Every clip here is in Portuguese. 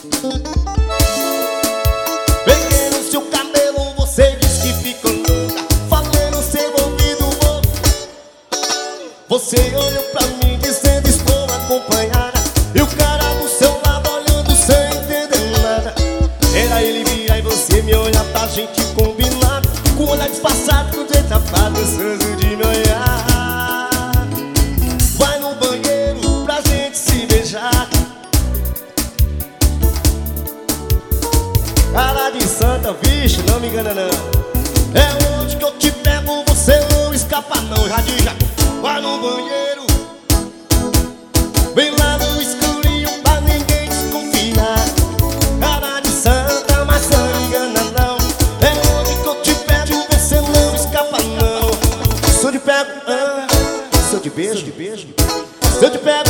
Peguei no seu cabelo, você diz que ficou louca. Falei no seu ouvido, você olhou pra mim dizendo estou acompanhada. E o cara do seu lado olhando sem entender nada. Era ele virar e você me olhar pra gente combinar. Com o olhar disfarçado, com jeito safado, gostoso de me olhar. Vai no banheiro pra gente se beijar. Cara de santa, vixe, não me engana não. É onde que eu te pego, você não escapa não. Radija, vai no banheiro, bem lá no escurinho pra ninguém desconfiar. Cara de santa, mas não me engana não. É onde que eu te pego, você não escapa não. Se eu te pego, se eu te beijo, se eu te pego,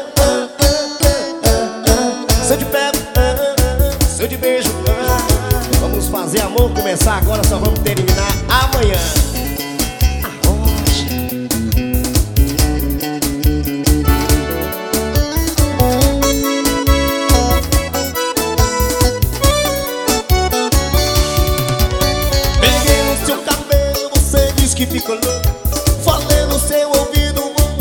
se eu te pego, se eu te beijo. Vamos fazer amor, começar agora, só vamos terminar amanhã. Peguei no seu cabelo, você diz que ficou louco. Falei no seu ouvido,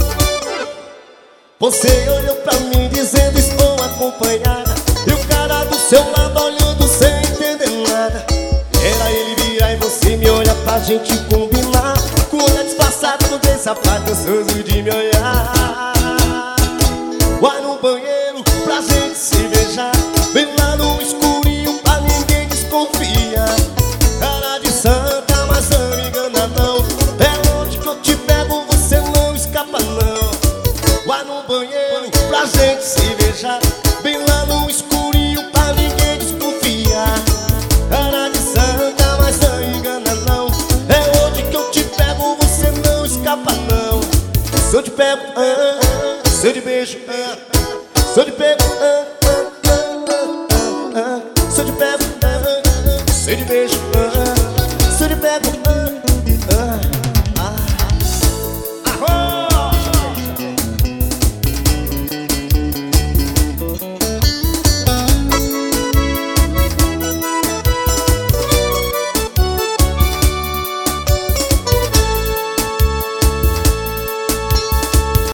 você olhou pra mim dizendo estou acompanhada. E o cara do seu lado olhando sem entender nada. Era ele virar e você me olhar pra gente combinar. Com o olhar disfarçado, com bem safado, gostoso de me olhar. Vai no banheiro pra gente se beijar. Bem lá no escurinho pra ninguém desconfiar. Cara de santa, mas não me engana não. É onde que eu te pego, você não escapa não. Vai no banheiro pra gente se beijar. Bem lá no escurinho pra ninguém desconfiar. Cara de santa, mas não engana não. É onde que eu te pego, você não escapa não. Se eu te pego, se eu te beijo, se eu te pego, se eu te pego, se eu te beijo.